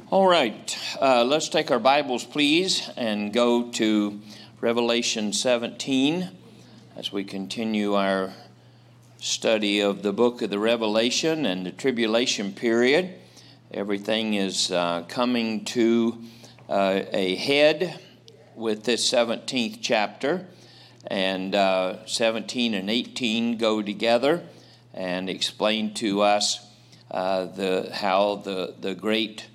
All right, let's take our Bibles, please, and go to Revelation 17 as we continue our study of the book of the Revelation and the tribulation period. Everything is coming to a head with this 17th chapter, and 17 and 18 go together and explain to us how the great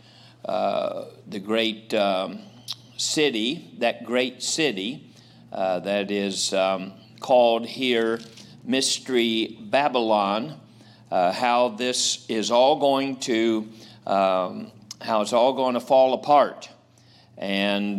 city, that great city that is called here Mystery Babylon, how this is all going to fall apart, and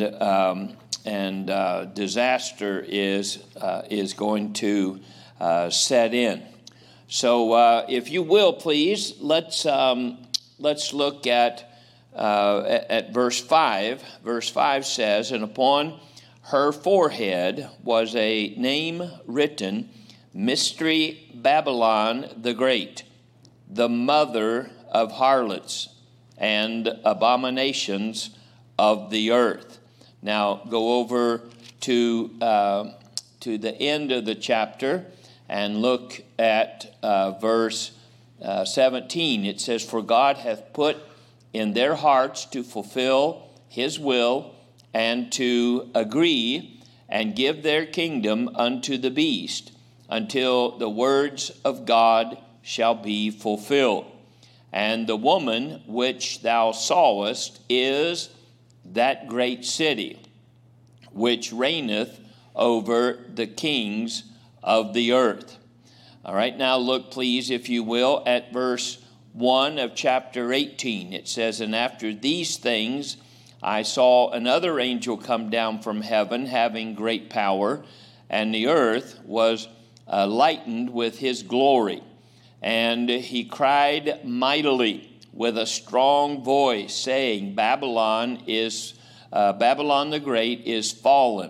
disaster is going to set in. So, if you will, please, let's look at verse 5. Verse 5 says, "And upon her forehead was a name written, Mystery Babylon the Great, the mother of harlots and abominations of the earth." Now go over to the end of the chapter and look at verse 17. It says, "For God hath put in their hearts to fulfill his will and to agree and give their kingdom unto the beast until the words of God shall be fulfilled. And the woman which thou sawest is that great city, which reigneth over the kings of the earth." All right, now look, please, if you will, at verse 1 of chapter 18. It says, "And after these things I saw another angel come down from heaven, having great power, and the earth was lightened with his glory. And he cried mightily with a strong voice, saying, Babylon the Great is fallen,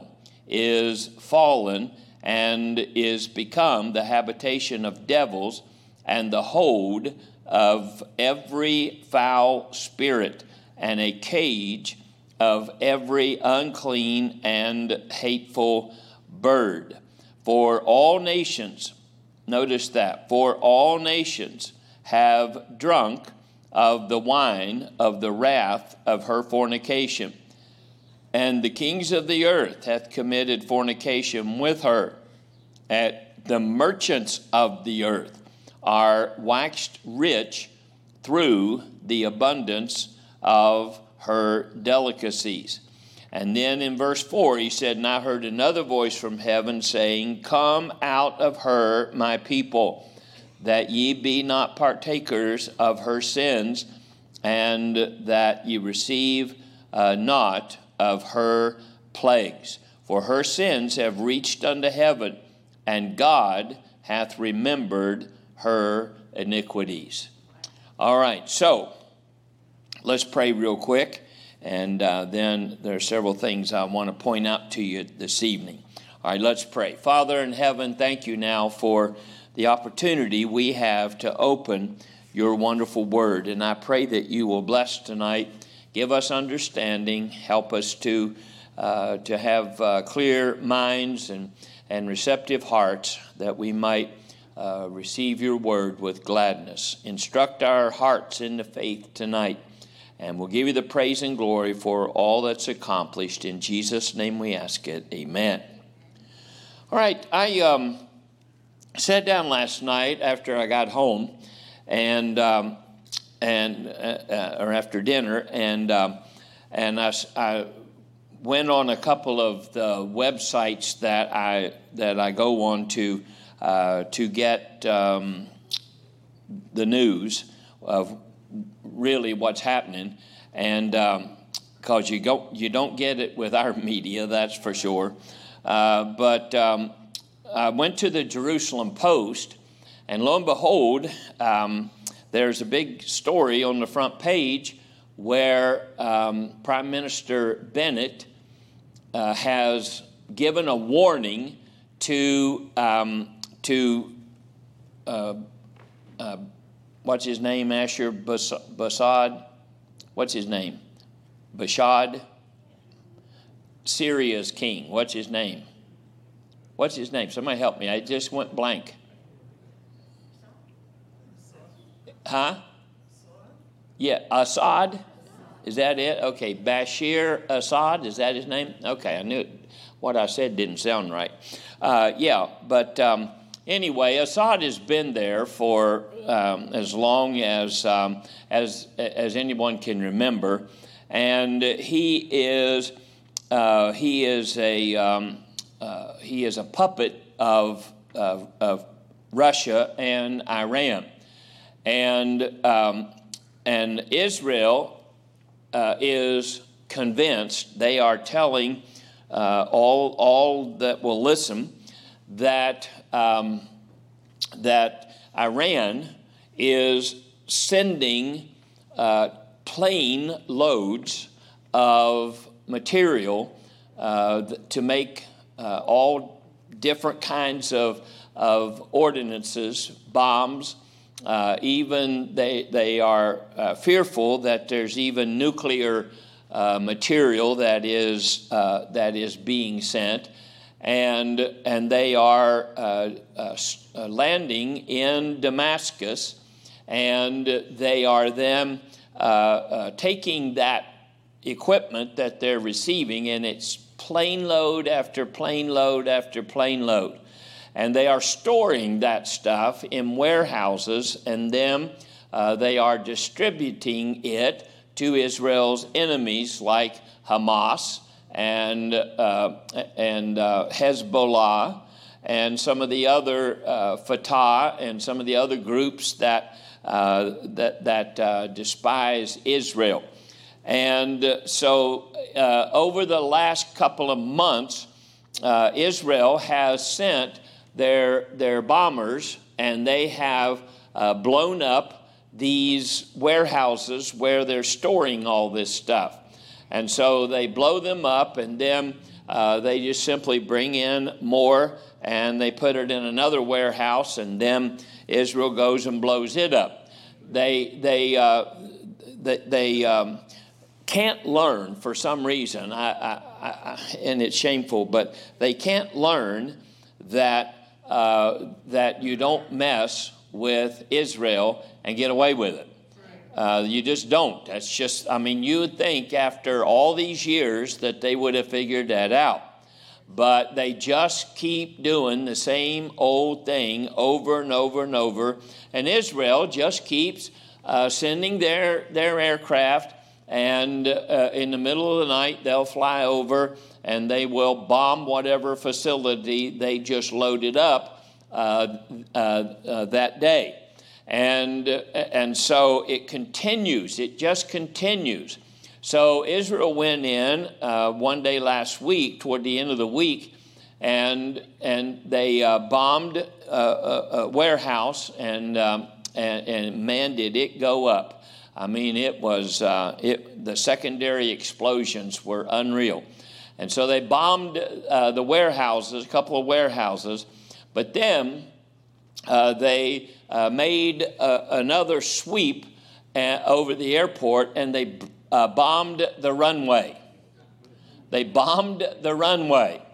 and is become the habitation of devils, and the hold of every foul spirit, and a cage of every unclean and hateful bird. For all nations," notice that, "for all nations have drunk of the wine of the wrath of her fornication. And the kings of the earth hath committed fornication with her. At the merchants of the earth are waxed rich through the abundance of her delicacies." And then in verse 4 he said, "And I heard another voice from heaven saying, Come out of her, my people, that ye be not partakers of her sins, and that ye receive not of her plagues. For her sins have reached unto heaven, and God hath remembered her iniquities." All right, so let's pray real quick, and then there are several things I want to point out to you this evening. All right, let's pray. Father in heaven, thank you now for the opportunity we have to open your wonderful word, and I pray that you will bless tonight, give us understanding, help us to have clear minds and receptive hearts, that we might receive your word with gladness. Instruct our hearts in the faith tonight, and we'll give you the praise and glory for all that's accomplished. In Jesus' name we ask it. Amen. All right, I sat down last night after I got home, or after dinner, and I went on a couple of the websites that I go on to get the news of really what's happening, and because you don't get it with our media, that's for sure. But I went to the Jerusalem Post, and lo and behold, there's a big story on the front page where Prime Minister Bennett has given a warning to what's his name, Asher Bassad? What's his name? Bashad, Syria's king. What's his name? What's his name? Somebody help me. I just went blank. Huh? Yeah, Assad. Is that it? Okay, Bashir Assad. Is that his name? Okay, I knew it. What I said didn't sound right. Anyway, Assad has been there for as long as anyone can remember, and he is a puppet of Russia and Iran, and Israel is convinced. They are telling all that will listen that Iran is sending plane loads of material to make all different kinds of ordinances, bombs. Even they are fearful that there's even nuclear material that is being sent, and they are landing in Damascus, and they are then taking that equipment that they're receiving, and it's plane load after plane load after plane load. And they are storing that stuff in warehouses, and then they are distributing it to Israel's enemies like Hamas and Hezbollah and some of the other Fatah and some of the other groups that despise Israel. And so over the last couple of months, Israel has sent their bombers, and they have blown up these warehouses where they're storing all this stuff. And so they blow them up, and then they just simply bring in more, and they put it in another warehouse, and then Israel goes and blows it up. They can't learn for some reason, and it's shameful, but they can't learn that you don't mess with Israel and get away with it. You just don't. That's just, you would think after all these years that they would have figured that out. But they just keep doing the same old thing over and over and over. And Israel just keeps sending their aircraft, and in the middle of the night they'll fly over and they will bomb whatever facility they just loaded up that day. And so it continues. It just continues. So Israel went in one day last week, toward the end of the week, and they bombed a warehouse, and man, did it go up. It was the secondary explosions were unreal. And so they bombed the warehouses, a couple of warehouses, but then they made another sweep over the airport, and they bombed the runway. They bombed the runway.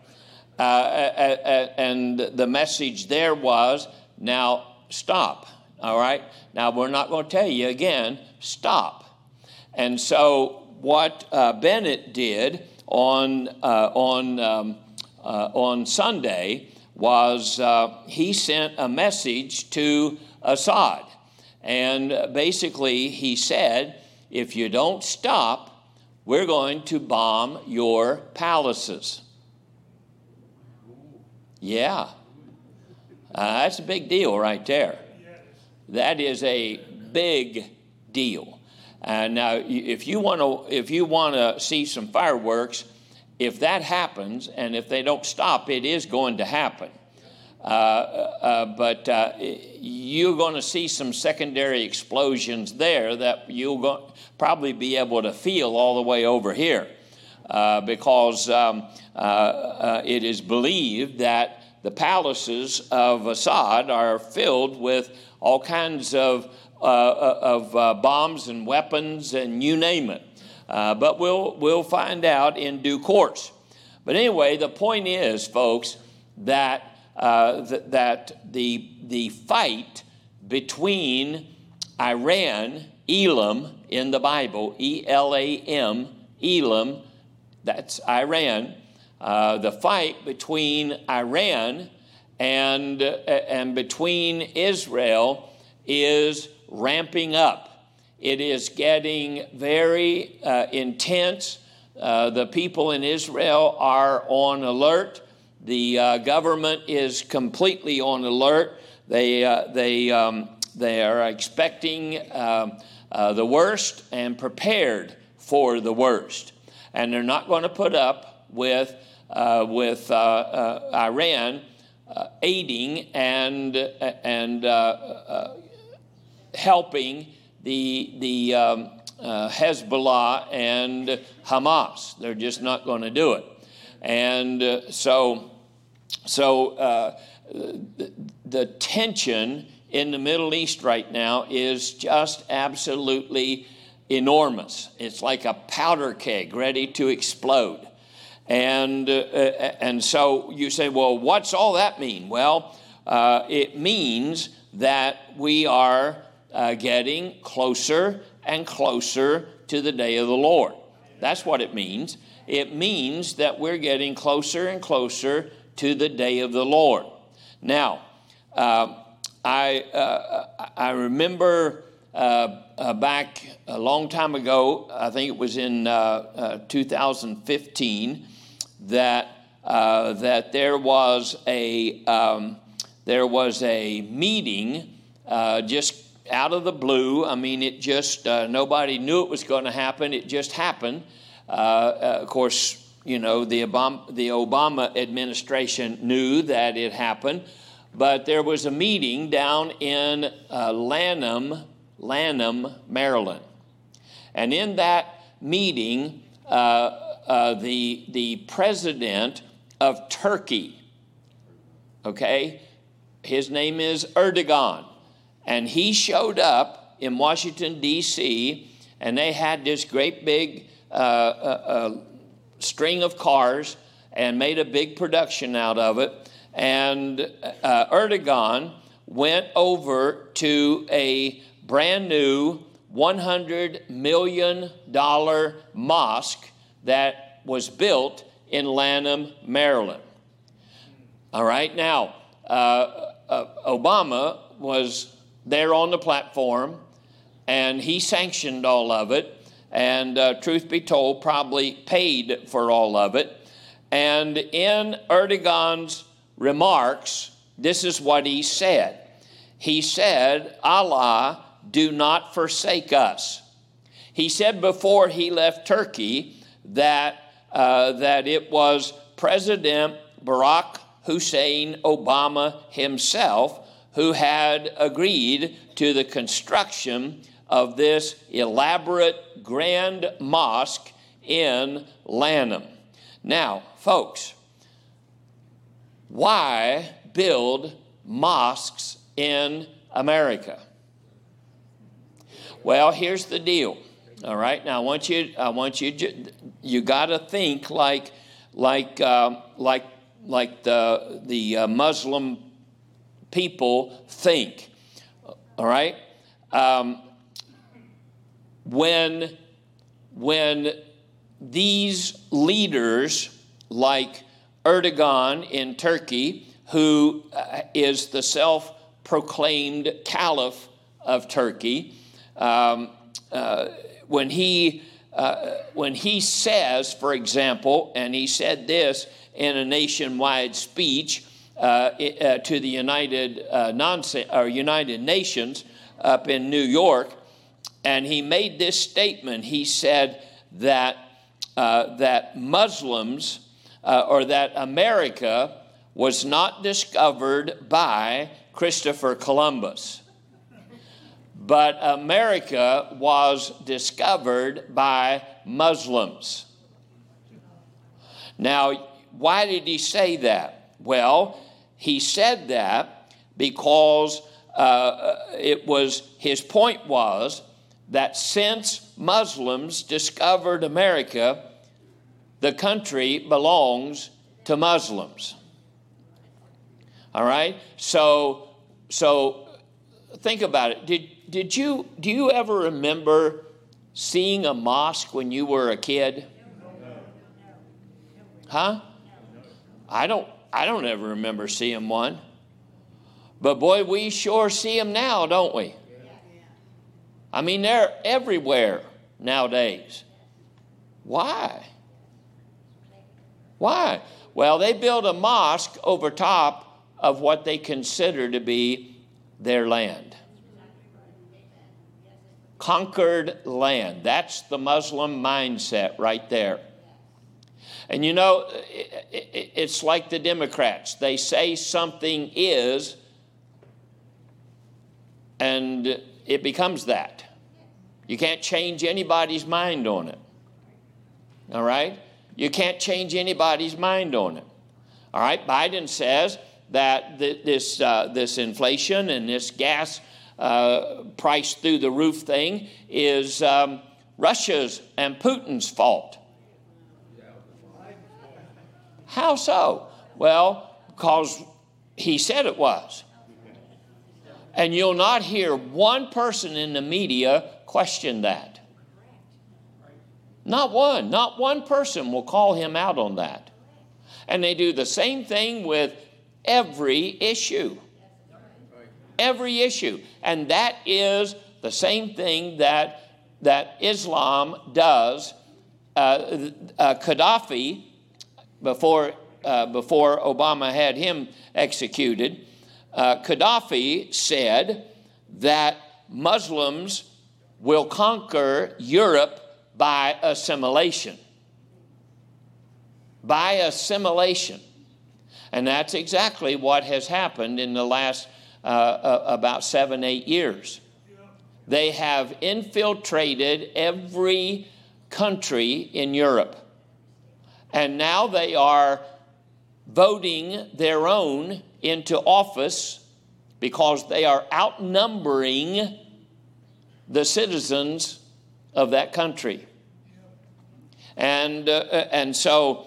And the message there was, now stop, all right? Now, we're not going to tell you again, stop. And so what Bennett did on Sunday was he sent a message to Assad. And basically he said, if you don't stop, we're going to bomb your palaces. Yeah. That's a big deal right there. That is a big deal. Now, if you want to see some fireworks, if that happens, and if they don't stop, it is going to happen. But you're going to see some secondary explosions there that you'll probably be able to feel all the way over here, because it is believed that the palaces of Assad are filled with all kinds of bombs and weapons and you name it. But we'll find out in due course. But anyway, the point is, folks, that that the fight between Iran, Elam in the Bible, E-L-A-M, Elam, that's Iran. The fight between Iran and between Israel is ramping up. It is getting very intense. The people in Israel are on alert. The government is completely on alert. They are expecting the worst and prepared for the worst, and they're not going to put up with Iran aiding and helping the Hezbollah and Hamas. They're just not going to do it, and so the tension in the Middle East right now is just absolutely enormous. It's like a powder keg ready to explode. And so you say, well, what's all that mean? Well, it means that we are getting closer and closer to the day of the Lord. That's what it means. It means that we're getting closer and closer to the day of the Lord. Now, I remember back a long time ago, I think it was in 2015, that there was a meeting just out of the blue. I mean, it just nobody knew it was going to happen. It just happened. Of course, you know, the Obama administration knew that it happened, but there was a meeting down in Lanham, Maryland, and in that meeting, the president of Turkey, okay, his name is Erdogan, and he showed up in Washington, D.C., and they had this great big string of cars and made a big production out of it. And Erdogan went over to a brand new $100 million mosque that was built in Lanham, Maryland. All right, now, Obama was there on the platform, and he sanctioned all of it, and truth be told, probably paid for all of it. And in Erdogan's remarks, this is what he said. He said, Allah, do not forsake us. He said before he left Turkey that it was President Barack Hussein Obama himself who had agreed to the construction of this elaborate grand mosque in Lanham. Now, folks, why build mosques in America? Well, here's the deal. All right. Now, I want you got to think like the Muslim people think. All right. When these leaders like Erdogan in Turkey, who is the self-proclaimed caliph of Turkey, when he says, for example, and he said this in a nationwide speech to the United Nations up in New York, and he made this statement. He said that Muslims or that America was not discovered by Christopher Columbus, but America was discovered by Muslims. Now, why did he say that? Well, he said that because his point was that since Muslims discovered America, the country belongs to Muslims. All right? So think about it. Do you ever remember seeing a mosque when you were a kid? Huh? I don't ever remember seeing one. But boy, we sure see them now, don't we? I mean, they're everywhere nowadays. Why? Why? Well, they built a mosque over top of what they consider to be their land. Conquered land. That's the Muslim mindset right there. And you know, it's like the Democrats. They say something is, and it becomes that. You can't change anybody's mind on it. All right? You can't change anybody's mind on it. All right? Biden says that this inflation and this gas price through the roof thing is Russia's and Putin's fault. How so? Well, because he said it was. And you'll not hear one person in the media question that. Not one person will call him out on that. And they do the same thing with every issue. Every issue. And that is the same thing that Islam does. Gaddafi, before Obama had him executed, Gaddafi said that Muslims will conquer Europe by assimilation. By assimilation. And that's exactly what has happened in the last about 7-8 years. They have infiltrated every country in Europe. And now they are voting their own into office because they are outnumbering the citizens of that country. And so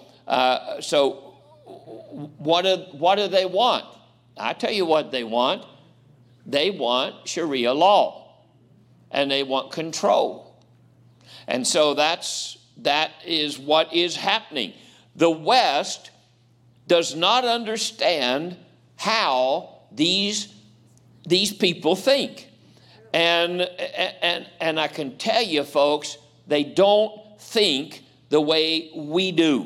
what do they want? I tell you what they want. They want Sharia law, and they want control. And so that is what is happening. The West does not understand how these people think. And I can tell you, folks, they don't think the way we do.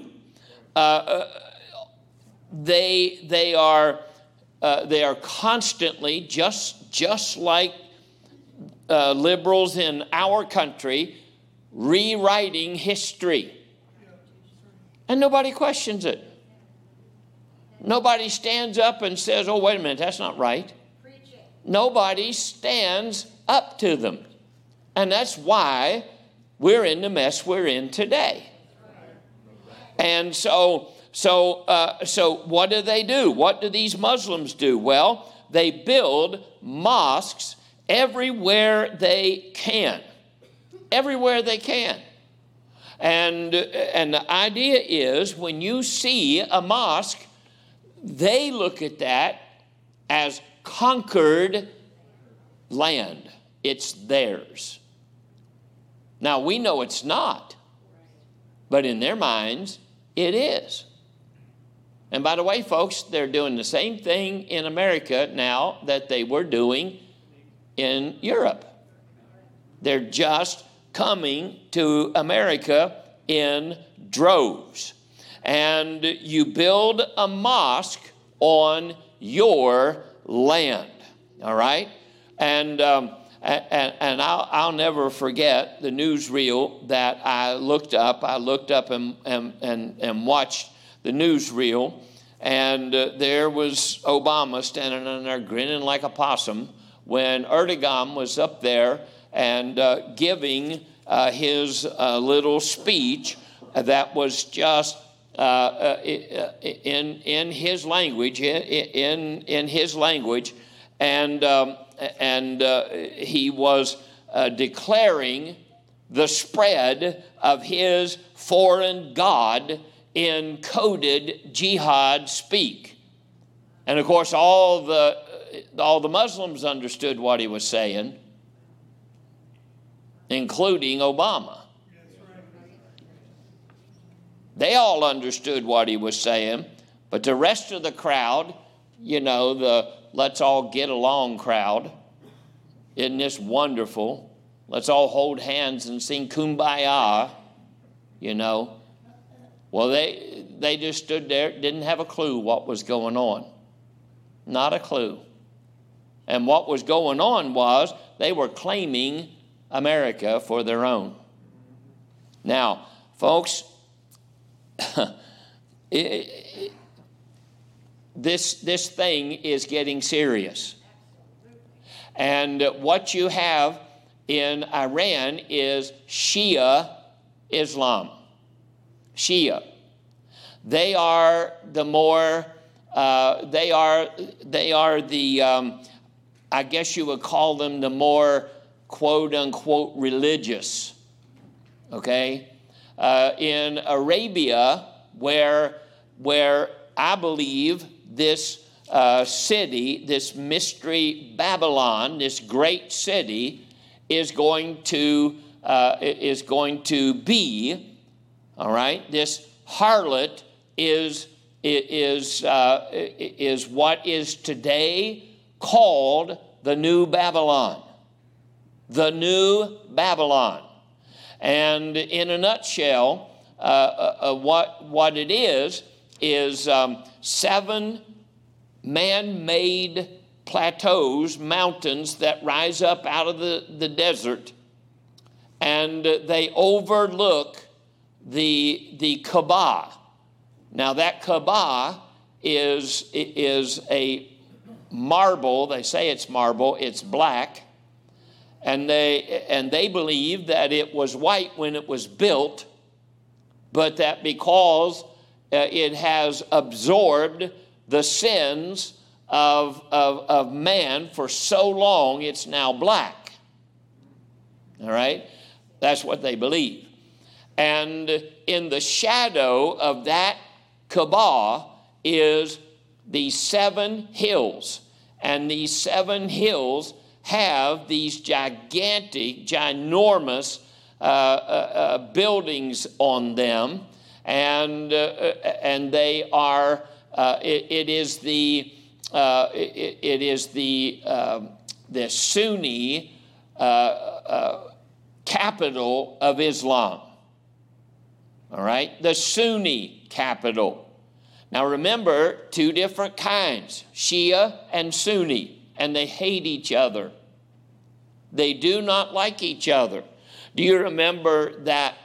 They are constantly, just like liberals in our country, rewriting history. And nobody questions it. Nobody stands up and says, oh, wait a minute, that's not right. Nobody stands up to them. And that's why we're in the mess we're in today. And so what do? What do these Muslims do? Well, they build mosques everywhere they can. Everywhere they can. And the idea is when you see a mosque, they look at that as conquered land. It's theirs. Now, we know it's not, but in their minds, it is. And by the way, folks, they're doing the same thing in America now that they were doing in Europe. They're just coming to America in droves. And you build a mosque on your land, all right? And I'll never forget the newsreel that I looked up. I looked up and watched the newsreel, and there was Obama standing in there grinning like a possum when Erdogan was up there and giving his little speech that was just in his language, in his language, and he was declaring the spread of his foreign god in coded jihad speak. And of course, all the Muslims understood what he was saying, including Obama. They all understood what he was saying, but the rest of the crowd, the let's all get along crowd, isn't this wonderful? Let's all hold hands and sing Kumbaya, Well, they just stood there, didn't have a clue what was going on. Not a clue. And what was going on was they were claiming America for their own. Now, folks, this thing is getting serious. And what you have in Iran is Shia Islam. Shia. They are the more, they are the, I guess you would call them the more quote unquote religious. Okay? In Arabia, where I believe this city, this mystery Babylon, this great city, is going to be, all right. This harlot is what is today called the New Babylon. The New Babylon. And in a nutshell, what it is 7 man-made plateaus, mountains that rise up out of the desert, and they overlook the Kaaba. Now that Kaaba is a marble. They say it's marble. It's black. And they believe that it was white when it was built, but that because it has absorbed the sins of man for so long, it's now black. All right? That's what they believe. And in the shadow of that Kaaba is these 7 hills. And these 7 hills have these gigantic, ginormous buildings on them, and they are. It is the Sunni capital of Islam. All right, the Sunni capital. Now remember, 2 different kinds: Shia and Sunni. And they hate each other. They do not like each other. Do you remember that?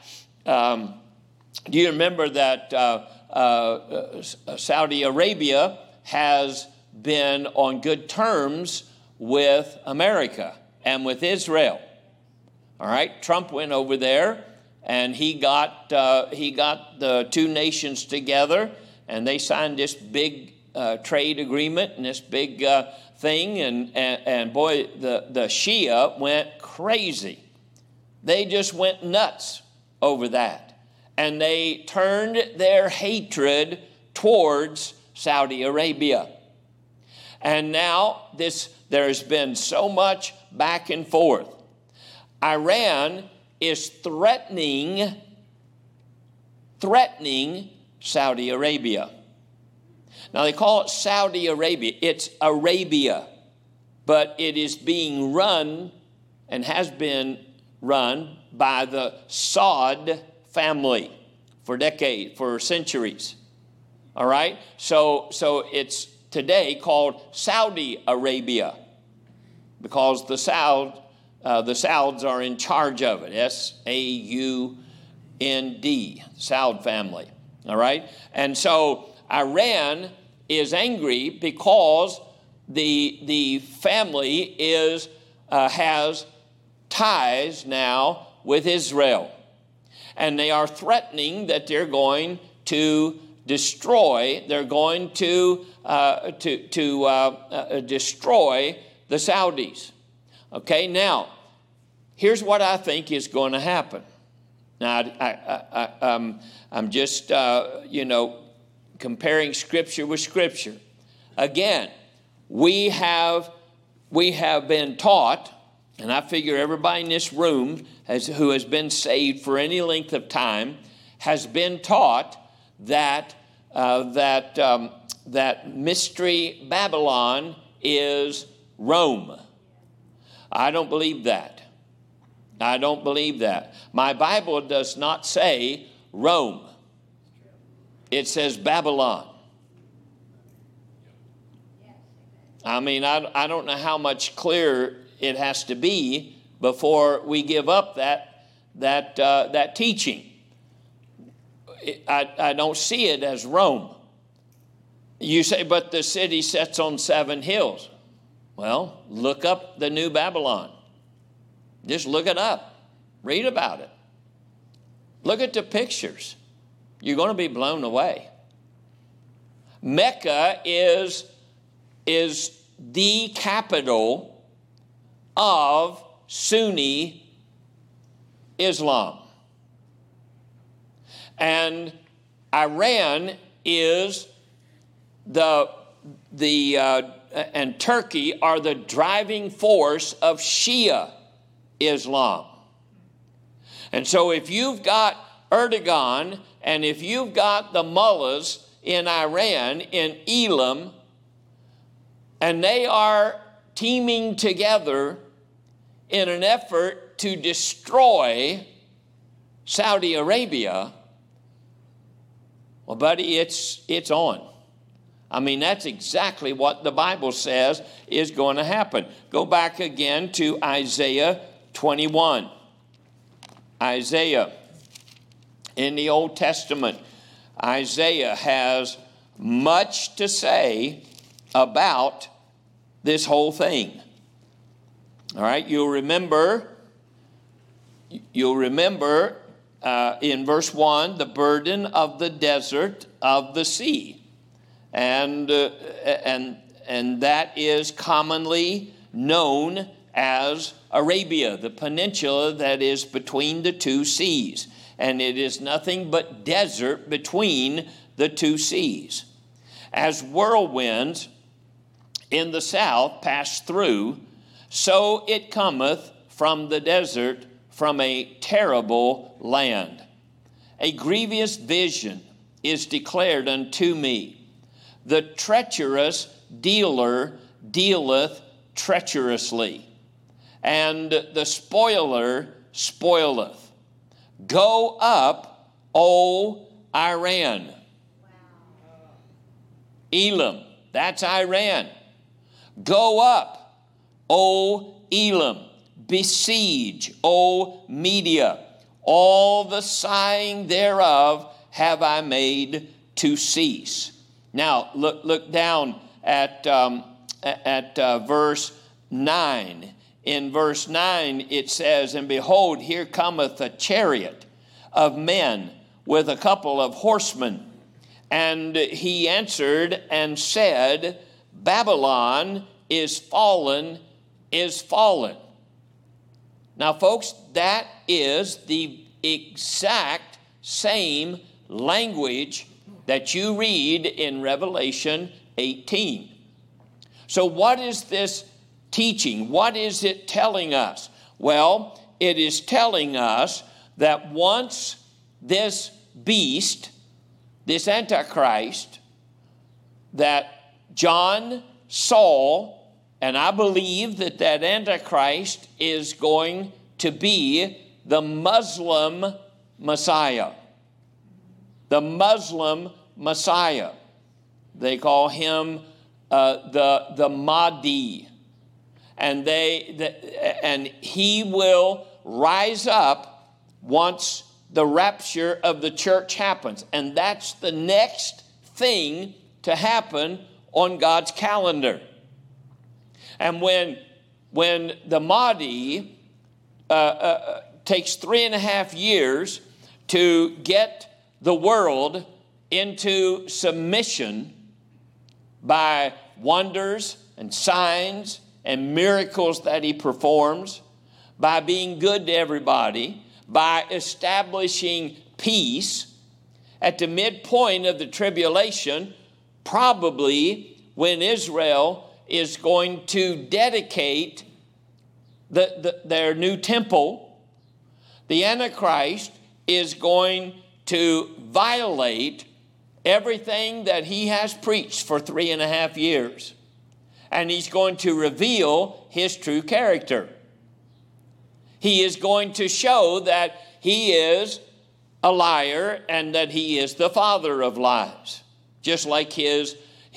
Saudi Arabia has been on good terms with America and with Israel? All right, Trump went over there, and he got the 2 nations together, and they signed this big trade agreement and this big thing, and boy, the Shia went crazy. They just went nuts over that, and they turned their hatred towards Saudi Arabia. And now there's been so much back and forth. Iran is threatening Saudi Arabia. Now, they call it Saudi Arabia. It's Arabia, but it is being run and has been run by the Saud family for centuries. All right? So it's today called Saudi Arabia because the Sauds are in charge of it. Saund, Saud family. All right? And so Iran is angry because the family has ties now with Israel, and they are threatening that they're going to destroy. They're going to destroy the Saudis. Okay, now here's what I think is going to happen. Now, I'm just, comparing Scripture with Scripture. Again, we have been taught, and I figure everybody in this room who has been saved for any length of time has been taught that mystery Babylon is Rome. I don't believe that. I don't believe that. My Bible does not say Rome. It says Babylon. I mean, I don't know how much clearer it has to be before we give up that teaching. I don't see it as Rome. You say, but the city sits on 7 hills. Well, look up the New Babylon. Just look it up. Read about it. Look at the pictures. You're going to be blown away. Mecca is the capital of Sunni Islam. And Iran is and Turkey are the driving force of Shia Islam. And so if you've got Erdogan and if you've got the mullahs in Iran, in Elam, and they are teaming together in an effort to destroy Saudi Arabia, well, buddy, it's on. I mean, that's exactly what the Bible says is going to happen. Go back again to Isaiah 21. Isaiah, in the Old Testament, Isaiah has much to say about this whole thing. All right, you'll remember in verse 1, the burden of the desert of the sea. And that is commonly known as Arabia, the peninsula that is between the 2 seas. And it is nothing but desert between the 2 seas. As whirlwinds in the south pass through, so it cometh from the desert, from a terrible land. A grievous vision is declared unto me. The treacherous dealer dealeth treacherously, and the spoiler spoileth. Go up, O Iran. Wow. Elam, that's Iran. Go up, O Elam. Besiege, O Media. All the sighing thereof have I made to cease. Now, look down at verse 9. In verse 9, it says, and behold, here cometh a chariot of men with a couple of horsemen. And he answered and said, Babylon is fallen, is fallen. Now, folks, that is the exact same language that you read in Revelation 18. So what is this teaching? What is it telling us? Well, it is telling us that once this beast, this Antichrist, that John saw, and I believe that Antichrist is going to be the Muslim Messiah. The Muslim Messiah. They call him the Mahdi. And he will rise up once the rapture of the church happens. And that's the next thing to happen on God's calendar. And when the Mahdi takes 3.5 years to get the world into submission by wonders and signs and miracles that he performs, by being good to everybody, by establishing peace at the midpoint of the tribulation, probably when Israel is going to dedicate their new temple. The Antichrist is going to violate everything that he has preached for 3.5 years. And he's going to reveal his true character. He is going to show that he is a liar and that he is the father of lies, just like his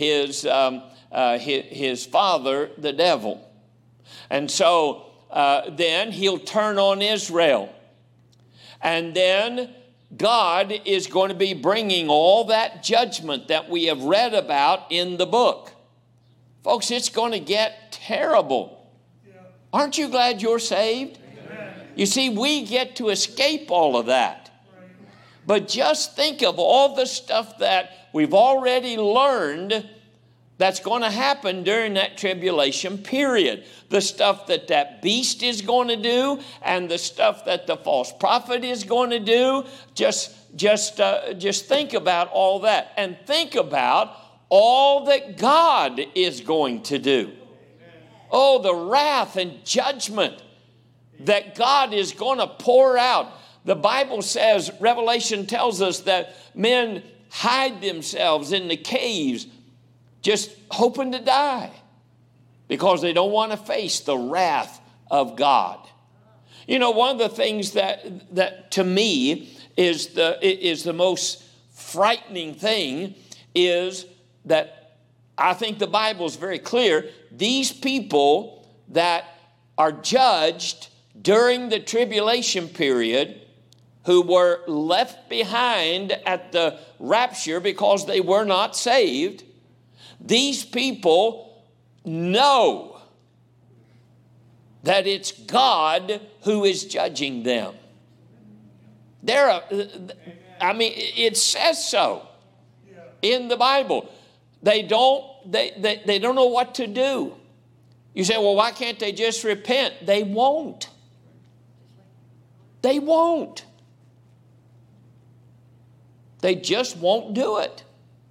father, the devil. And so then he'll turn on Israel. And then God is going to be bringing all that judgment that we have read about in the book. Folks, it's going to get terrible. Yeah. Aren't you glad you're saved? Amen. You see, we get to escape all of that. Right. But just think of all the stuff that we've already learned that's going to happen during that tribulation period. The stuff that beast is going to do and the stuff that the false prophet is going to do. Just think about all that, and think about all that God is going to do. Oh, the wrath and judgment that God is going to pour out. The Bible says, Revelation tells us that men hide themselves in the caves just hoping to die because they don't want to face the wrath of God. You know, one of the things that to me is the most frightening thing is that I think the Bible is very clear. These people that are judged during the tribulation period, who were left behind at the rapture because they were not saved, these people know that it's God who is judging them. It says so in the Bible. They don't know what to do. You say, well, why can't they just repent? They won't. They won't. They just won't do it.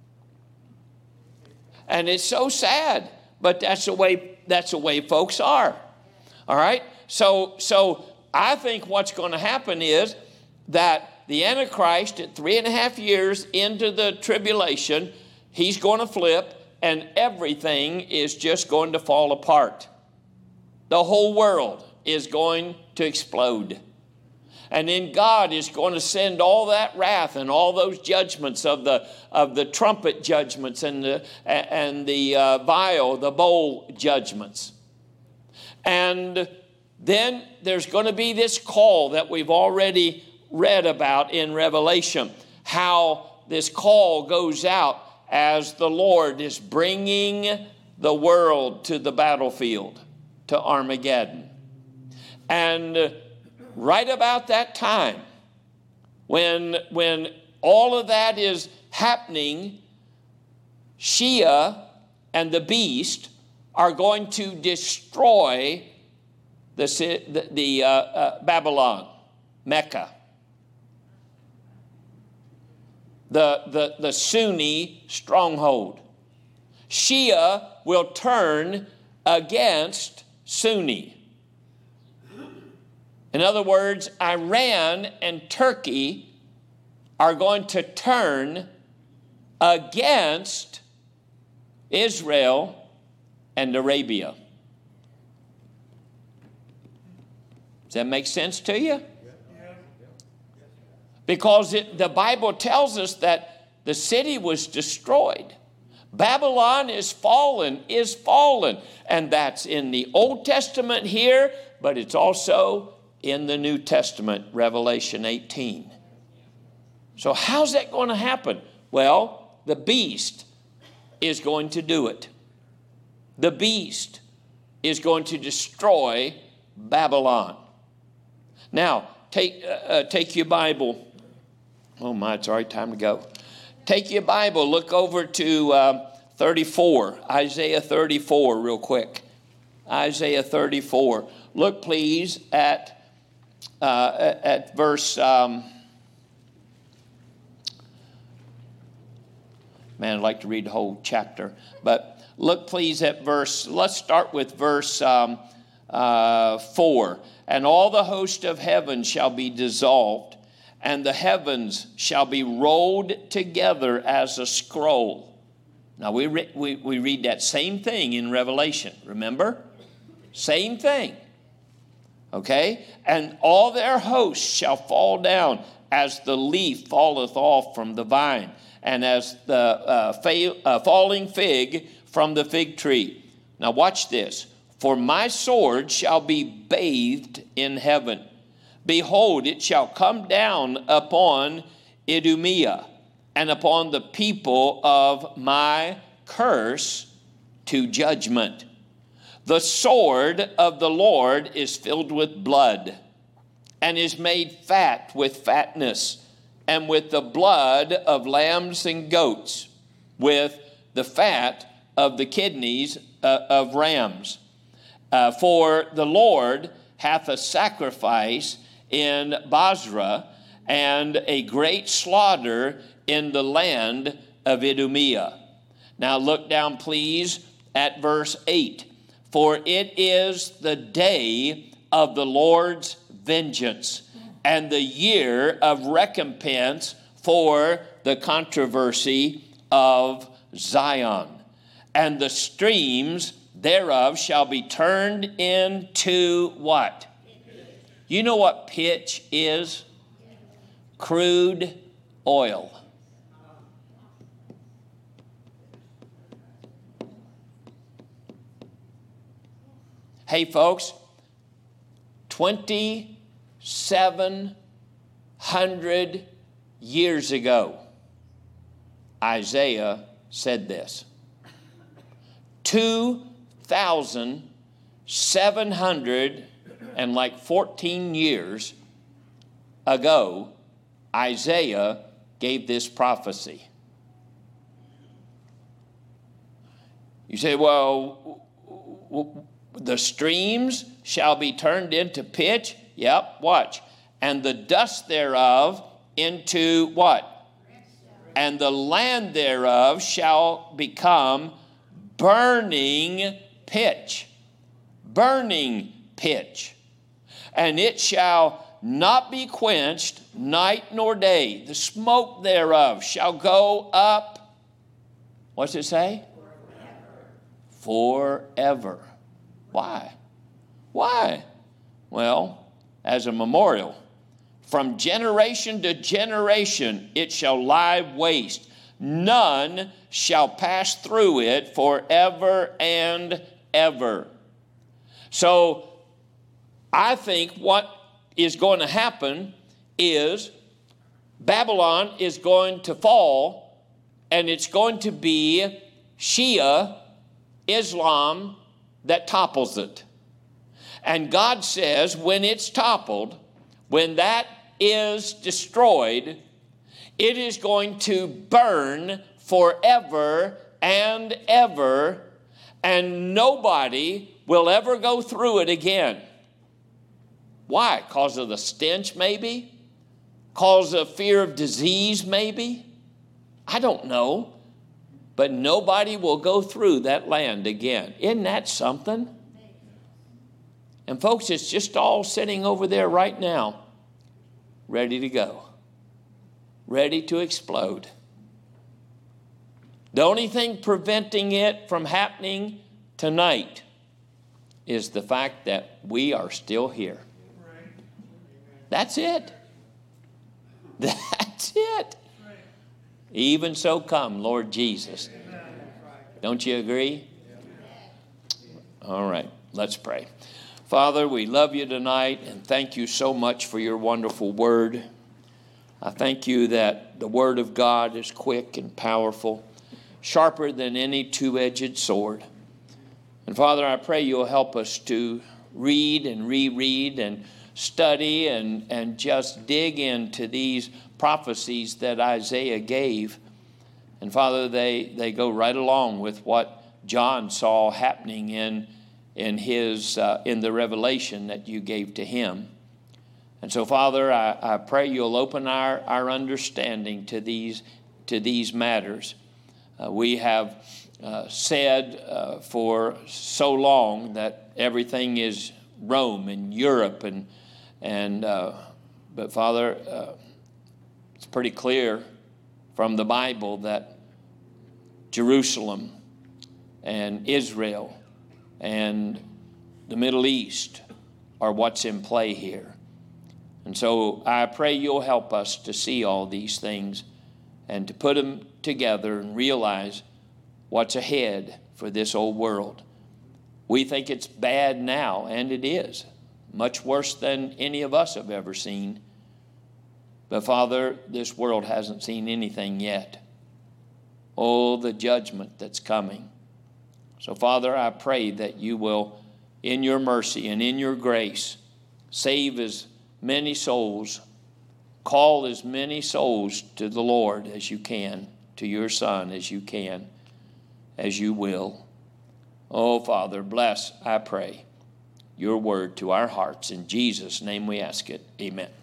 And it's so sad, but that's the way folks are. All right? So I think what's going to happen is that the Antichrist at 3.5 years into the tribulation, he's going to flip and everything is just going to fall apart. The whole world is going to explode. And then God is going to send all that wrath and all those judgments of the trumpet judgments and the vial, the bowl judgments. And then there's going to be this call that we've already read about in Revelation, how this call goes out as the Lord is bringing the world to the battlefield, to Armageddon. And right about that time, when all of that is happening, Shia and the beast are going to destroy the Babylon, Mecca, the Sunni stronghold. Shia will turn against Sunni. In other words, Iran and Turkey are going to turn against Israel and Arabia. Does that make sense to you? Because the Bible tells us that the city was destroyed. Babylon is fallen. And that's in the Old Testament here, but it's also in the New Testament, Revelation 18. So how's that going to happen? Well, the beast is going to do it. The beast is going to destroy Babylon. Now, take your Bible. Oh my, it's already time to go. Take your Bible, look over to 34, Isaiah 34 real quick. Isaiah 34. Look, please, at verse... Man, I'd like to read the whole chapter. But look, please, at let's start with verse 4. And all the host of heaven shall be dissolved, and the heavens shall be rolled together as a scroll. Now, we read that same thing in Revelation, remember? Same thing. Okay? And all their hosts shall fall down as the leaf falleth off from the vine, and as the falling fig from the fig tree. Now watch this. For my sword shall be bathed in heaven. Behold, it shall come down upon Idumea, and upon the people of my curse to judgment. The sword of the Lord is filled with blood, and is made fat with fatness, and with the blood of lambs and goats, with the fat of the kidneys of rams. For the Lord hath a sacrifice in Basra, and a great slaughter in the land of Idumea. Now look down, please, at verse 8. For it is the day of the Lord's vengeance, and the year of recompense for the controversy of Zion. And the streams thereof shall be turned into what? You know what pitch is? Crude oil. Hey folks, 2,700 years ago, Isaiah said this. 2,714 years ago, Isaiah gave this prophecy. You say, well, the streams shall be turned into pitch. Yep, watch. And the dust thereof into what? And the land thereof shall become burning pitch. Burning pitch. And it shall not be quenched night nor day. The smoke thereof shall go up. What's it say? Forever. Why? Why? Well, as a memorial. From generation to generation it shall lie waste. None shall pass through it forever and ever. So I think what is going to happen is Babylon is going to fall, and it's going to be Shia Islam that topples it. And God says when it's toppled, when that is destroyed, it is going to burn forever and ever, and nobody will ever go through it again. Why? Because of the stench, maybe? Because of fear of disease, maybe? I don't know. But nobody will go through that land again. Isn't that something? And folks, it's just all sitting over there right now, ready to go, ready to explode. The only thing preventing it from happening tonight is the fact that we are still here. That's it. That's it. Even so come, Lord Jesus. Don't you agree? All right, let's pray. Father, we love you tonight and thank you so much for your wonderful word. I thank you that the word of God is quick and powerful, sharper than any two-edged sword. And Father, I pray you'll help us to read and reread and study and just dig into these prophecies that Isaiah gave. And Father, they go right along with what John saw happening in in the revelation that you gave to him. And so, Father, I pray you'll open our understanding to these matters. We have said for so long that everything is Rome and Europe, but Father, it's pretty clear from the Bible that Jerusalem and Israel and the Middle East are what's in play here. And so I pray you'll help us to see all these things and to put them together and realize what's ahead for this old world. We think it's bad now, and it is. Much worse than any of us have ever seen. But Father, this world hasn't seen anything yet. Oh, the judgment that's coming. So Father, I pray that you will, in your mercy and in your grace, save as many souls, call as many souls to the Lord as you can, to your Son as you can, as you will. Oh, Father, bless, I pray, your word to our hearts. In Jesus' name we ask it. Amen.